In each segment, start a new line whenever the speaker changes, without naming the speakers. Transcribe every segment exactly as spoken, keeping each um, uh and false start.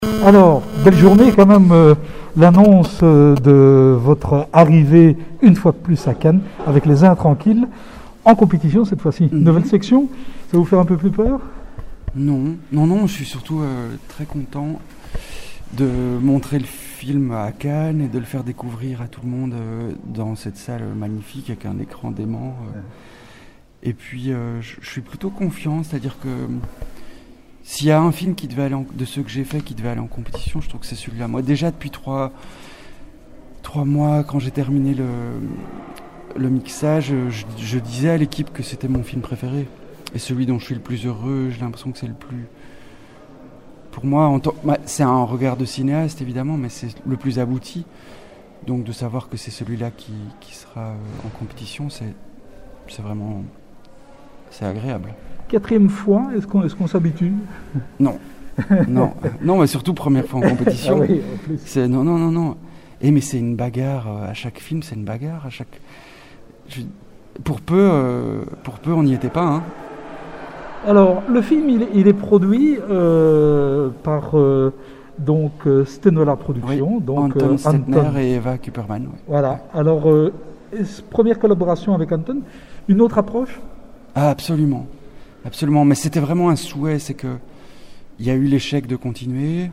Alors, belle journée quand même, euh, l'annonce euh, de votre arrivée une fois de plus à Cannes avec les Intranquilles, en compétition cette fois-ci.
Mm-hmm.
Nouvelle section, ça vous fait un peu plus peur?
Non, non, non, je suis surtout euh, très content de montrer le film à Cannes et de le faire découvrir à tout le monde euh, dans cette salle magnifique avec un écran dément. Euh. Ouais. Et puis, euh, je, je suis plutôt confiant, c'est-à-dire que s'il y a un film qui devait aller en, de ceux que j'ai fait qui devait aller en compétition, je trouve que c'est celui-là. Moi, déjà depuis trois, trois mois, quand j'ai terminé le, le mixage, je, je disais à l'équipe que c'était mon film préféré. Et celui dont je suis le plus heureux, j'ai l'impression que c'est le plus... Pour moi, en tant... bah, c'est un regard de cinéaste, évidemment, mais c'est le plus abouti. Donc de savoir que c'est celui-là qui, qui sera euh, en compétition, c'est, c'est vraiment... C'est agréable.
Quatrième fois, est-ce qu'on, est-ce qu'on s'habitue?
Non. non. Non, mais surtout première fois en compétition.
Ah oui, en plus.
C'est... Non, non, non, non. Et mais c'est une bagarre. Euh, à chaque film, c'est une bagarre. À chaque... Je... Pour peu, euh, pour peu, on n'y était pas, hein.
Alors, le film, il est, il est produit euh, par euh, donc euh, Stenola Productions,
oui,
donc
Anton
euh,
Stettner
Anton.
et Eva Kuperman. Oui.
Voilà. Alors, euh, première collaboration avec Anton, une autre approche?
Ah, absolument, absolument. Mais c'était vraiment un souhait, c'est que il y a eu l'échec de continuer.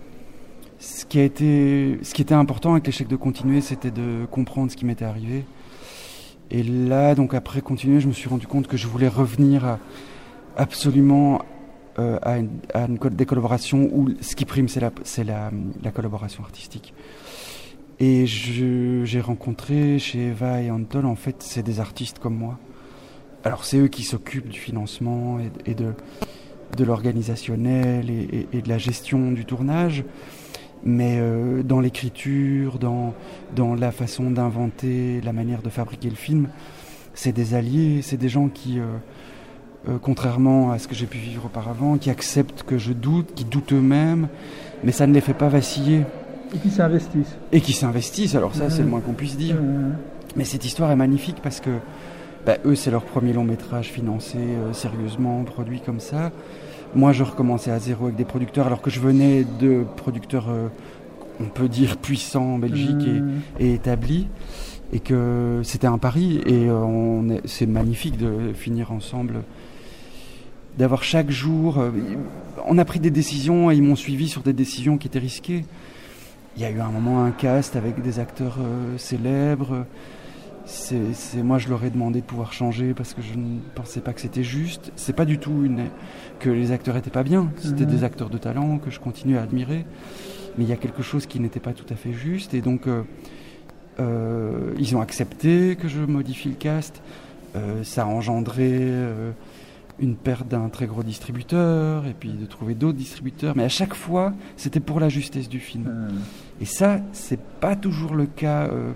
Ce qui a été, ce qui était important avec l'échec de continuer, c'était de comprendre ce qui m'était arrivé. Et là, donc après continuer, je me suis rendu compte que je voulais revenir à absolument euh, à, une, à une, des collaborations où ce qui prime, c'est la, c'est la, la collaboration artistique. Et je, j'ai rencontré chez Eva et Anton, en fait, c'est des artistes comme moi. Alors, c'est eux qui s'occupent du financement et, et de, de l'organisationnel et, et, et de la gestion du tournage. Mais euh, dans l'écriture, dans, dans la façon d'inventer, la manière de fabriquer le film, c'est des alliés, c'est des gens qui... Euh, Euh, contrairement à ce que j'ai pu vivre auparavant, qui acceptent que je doute, qui doutent eux-mêmes, mais ça ne les fait pas vaciller.
Et qui s'investissent.
Et qui s'investissent, alors ça mmh. c'est le moins qu'on puisse dire. Mmh. Mais cette histoire est magnifique parce que bah, eux c'est leur premier long métrage financé euh, sérieusement, produit comme ça. Moi je recommençais à zéro avec des producteurs alors que je venais de producteurs, euh, on peut dire puissants en Belgique mmh. et, et établis. Et que c'était un pari et euh, on est, c'est magnifique de finir ensemble, d'avoir chaque jour, euh, on a pris des décisions et ils m'ont suivi sur des décisions qui étaient risquées. Il y a eu un moment un cast avec des acteurs euh, célèbres, c'est, c'est, moi je leur ai demandé de pouvoir changer parce que je ne pensais pas que c'était juste. C'est pas du tout une, que les acteurs étaient pas bien, c'était mmh. des acteurs de talent que je continue à admirer, mais il y a quelque chose qui n'était pas tout à fait juste et donc... Euh, Euh, ils ont accepté que je modifie le cast. Euh, ça a engendré euh, une perte d'un très gros distributeur et puis de trouver d'autres distributeurs. Mais à chaque fois, c'était pour la justesse du film. Mmh. Et ça, c'est pas toujours le cas. Euh...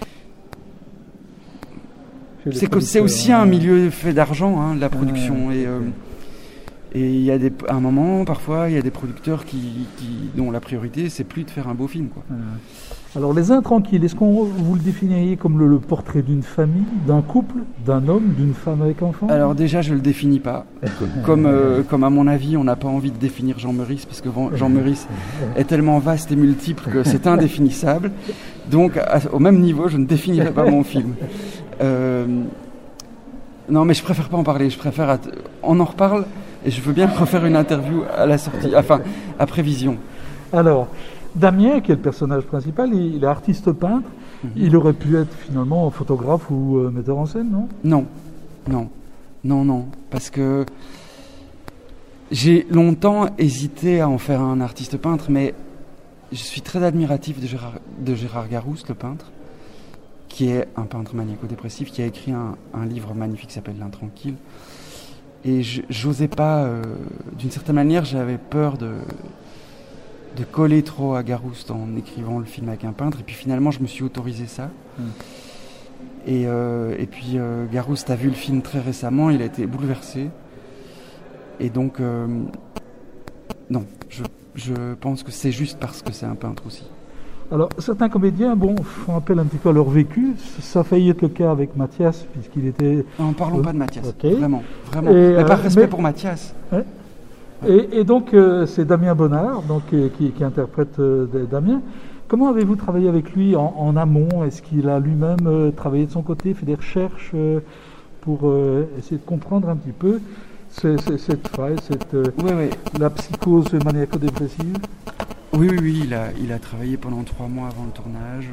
C'est, que, c'est aussi un milieu fait d'argent, hein, la production. Mmh. Et euh, et il y a des, à un moment, parfois, il y a des producteurs qui, qui, dont la priorité, c'est plus de faire un beau film, quoi.
Mmh. Alors, Les Intranquilles, est-ce qu'on vous le définiriez comme le, le portrait d'une famille, d'un couple, d'un homme, d'une femme avec enfant?
Alors déjà, je le définis pas. Comme, euh, comme à mon avis, on n'a pas envie de définir Jean Meurice, parce que Jean Meurice est tellement vaste et multiple que c'est indéfinissable. Donc, à, au même niveau, je ne définirai pas mon film. Euh, non, mais je préfère pas en parler. Je préfère... Att- on en reparle, et je veux bien refaire une interview à la sortie, enfin, après vision.
Alors... Damien, qui est le personnage principal, il est artiste peintre. Mmh. Il aurait pu être finalement photographe ou euh, metteur en scène, non? Non,
non, non, non. Parce que j'ai longtemps hésité à en faire un artiste peintre, mais je suis très admiratif de Gérard, de Gérard Garouste, le peintre, qui est un peintre maniaco-dépressif, qui a écrit un, un livre magnifique qui s'appelle L'Intranquille. Et je, j'osais pas, euh, d'une certaine manière, j'avais peur de... de coller trop à Garouste en écrivant le film avec un peintre, et puis finalement je me suis autorisé ça. Mmh. Et, euh, et puis euh, Garouste a vu le film très récemment, il a été bouleversé, et donc euh, non, je, je pense que c'est juste parce que c'est un peintre aussi.
Alors certains comédiens, bon, font appel un petit peu à leur vécu, ça a failli être le cas avec Mathias, puisqu'il était...
Non, parlons
euh,
pas de Mathias,
okay.
vraiment, vraiment,
et,
mais par
euh,
respect
mais...
pour Mathias.
Ouais. Et, et donc, euh, c'est Damien Bonnard donc, euh, qui, qui interprète euh, Damien. Comment avez-vous travaillé avec lui en, en amont? Est-ce qu'il a lui-même euh, travaillé de son côté, fait des recherches euh, pour euh, essayer de comprendre un petit peu ce, ce, cette faille, cette, euh,
ouais, ouais.
la psychose maniaco-dépressive?
Oui, oui, oui, il a, il a travaillé pendant trois mois avant le tournage.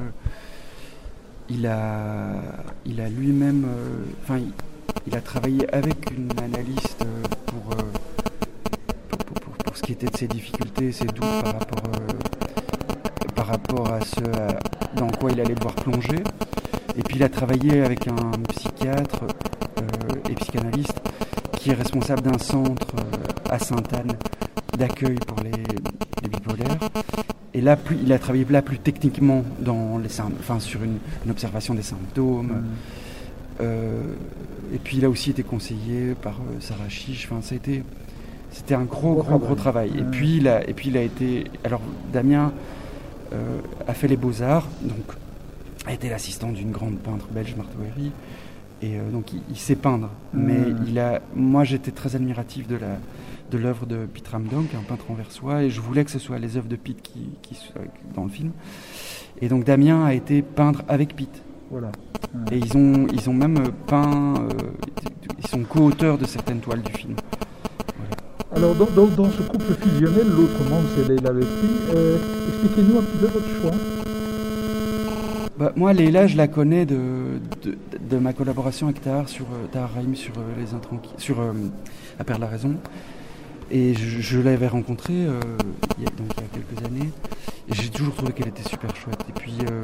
Il a, il a lui-même, enfin, euh, il, il a travaillé avec une analyste pour, euh, pour, pour, pour, pour ce qui était de ses difficultés, ses doutes par rapport, euh, par rapport à ce à, dans quoi il allait devoir plonger. Et puis il a travaillé avec un psychiatre euh, et psychanalyste qui est responsable d'un centre euh, à Sainte-Anne d'accueil pour les, les bipolaires. Et là, plus, il a travaillé là plus techniquement dans les, enfin, sur une, une observation des symptômes. Mmh. Euh, et puis il a aussi été conseillé par euh, Sarah Chiche. Enfin, ça a été, c'était un gros, gros, gros, gros travail. Mmh. Et puis il a, et puis il a été. Alors Damien euh, a fait les Beaux-Arts, donc a été l'assistant d'une grande peintre belge, Marthe Wéry. Et euh, donc il, il sait peindre. Mmh. Mais il a, moi, j'étais très admiratif de la. de l'œuvre de Piet Ramdonk, un peintre anversois, et je voulais que ce soit les œuvres de Piet qui, qui soient dans le film. Et donc Damien a été peindre avec Piet.
Voilà.
Ouais. Et ils ont, ils ont même peint, euh, ils sont co-auteurs de certaines toiles du film.
Voilà. Alors dans, dans, dans ce couple fusionnel, l'autre membre c'est Leila Bekri. Euh, expliquez-nous un petit peu votre choix.
Bah, moi, Leila, je la connais de, de, de ma collaboration avec Tahar sur euh, Tahar Rahim sur euh, les intranquilles, sur euh, À perdre la raison. Et je, je l'avais rencontrée euh, il, y a, donc, il y a quelques années. Et j'ai toujours trouvé qu'elle était super chouette. Et puis, euh,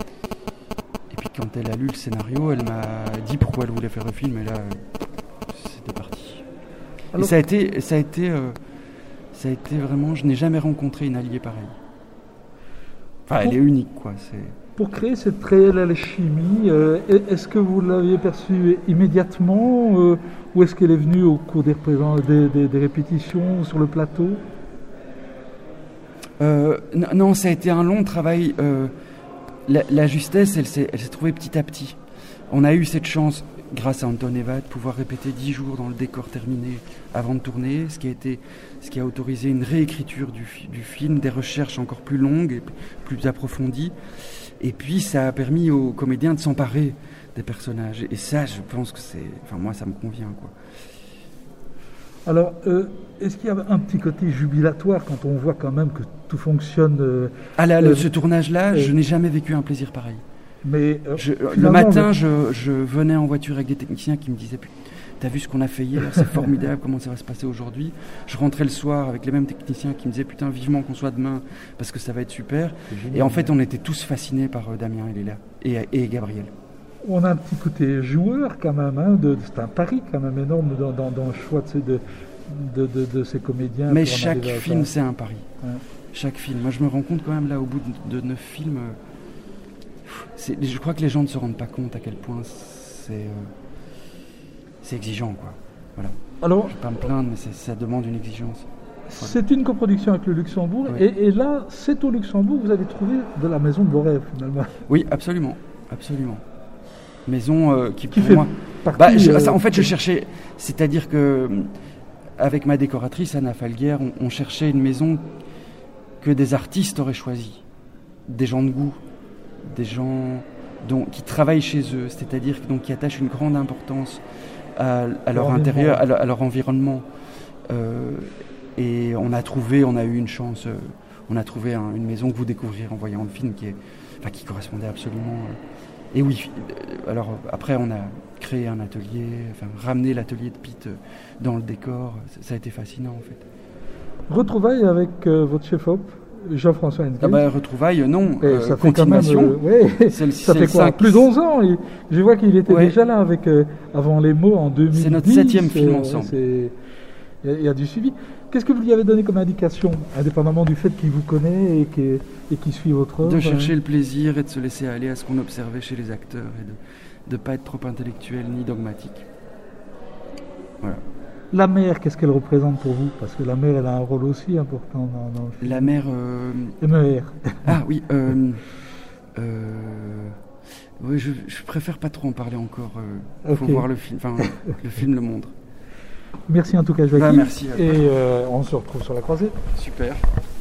et puis quand elle a lu le scénario, elle m'a dit pourquoi elle voulait faire le film. Et là, c'était parti. Alors, et ça a été, ça a été, euh, ça a été vraiment. Je n'ai jamais rencontré une alliée pareille. Enfin, elle est unique, quoi. C'est...
Pour créer cette réelle alchimie, euh, est-ce que vous l'aviez perçue immédiatement euh, ou est-ce qu'elle est venue au cours des, des, des, des répétitions sur le plateau?
euh, n- Non, ça a été un long travail. Euh, la, la justesse, elle s'est, elle s'est trouvée petit à petit. On a eu cette chance, grâce à Anton Eva, de pouvoir répéter dix jours dans le décor terminé avant de tourner, ce qui a, été, ce qui a autorisé une réécriture du, du film, des recherches encore plus longues et plus approfondies. Et puis ça a permis aux comédiens de s'emparer des personnages. Et ça, je pense que c'est... Enfin, moi, ça me convient, quoi.
Alors, euh, est-ce qu'il y a un petit côté jubilatoire quand on voit quand même que tout fonctionne euh,
Ah là, le,
euh,
ce tournage-là,
euh,
je n'ai jamais vécu un plaisir pareil.
Mais euh,
je, le matin, je, je venais en voiture avec des techniciens qui me disaient... T'as vu ce qu'on a fait hier, c'est formidable, comment ça va se passer aujourd'hui. Je rentrais le soir avec les mêmes techniciens qui me disaient putain, vivement qu'on soit demain parce que ça va être super. Et en fait, on était tous fascinés par euh, Damien et Leila et, et Gabriel.
On a un petit côté joueur quand même, hein, de, c'est un pari quand même énorme dans, dans, dans le choix de, de, de, de, de ces comédiens.
Mais chaque film, c'est un pari. Ouais. Chaque film. Moi, je me rends compte quand même là, au bout de, de neuf films, c'est, je crois que les gens ne se rendent pas compte à quel point c'est... Euh, C'est exigeant, quoi. Voilà. Alors, je ne vais pas me plaindre, mais c'est, ça demande une exigence.
Voilà. C'est une coproduction avec le Luxembourg. Oui. Et, et là, c'est au Luxembourg, vous avez trouvé de la maison de vos rêves, finalement.
Oui, absolument. Absolument. Maison euh, qui,
qui
pour
fait
moi...
Partie,
bah, je,
euh,
en fait, je cherchais... C'est-à-dire que, avec ma décoratrice, Anna Falguière, on, on cherchait une maison que des artistes auraient choisie. Des gens de goût. Des gens donc, qui travaillent chez eux. C'est-à-dire donc, qui attachent une grande importance... À, à leur intérieur, à leur, à leur environnement. Euh, et on a trouvé, on a eu une chance, euh, on a trouvé un, une maison que vous découvrirez en voyant le film qui, est, enfin, qui correspondait absolument. Euh, et oui, euh, alors après on a créé un atelier, enfin ramené l'atelier de Piet dans le décor, ça, ça a été fascinant en fait.
Retrouvailles avec euh, votre chef-op Jean-François Henkel.
Ah bah, retrouvailles, non.
Euh, ça fait continuation. Quand même, euh, ouais, c'est, ça
c'est
fait quoi cinq... Plus d'onze ans. Et je vois qu'il était ouais. déjà là avec euh, Avant les mots en deux mille dix.
C'est notre septième film euh, ensemble.
Il y, y a du suivi. Qu'est-ce que vous lui avez donné comme indication, indépendamment du fait qu'il vous connaît et qu'il, et qu'il suit votre œuvre?
De chercher hein. le plaisir et de se laisser aller à ce qu'on observait chez les acteurs et de ne pas être trop intellectuel ni dogmatique. Voilà.
La mer, qu'est-ce qu'elle représente pour vous? Parce que la mer, elle a un rôle aussi important dans, dans le film.
La mer... Euh...
M E R.
Ah oui, euh... Euh... Oui, je, je préfère pas trop en parler encore. Il euh, okay. faut voir le film, enfin, le film le montre.
Merci en tout cas, Joachim.
Bah, merci.
Et euh, on se retrouve sur la croisée.
Super.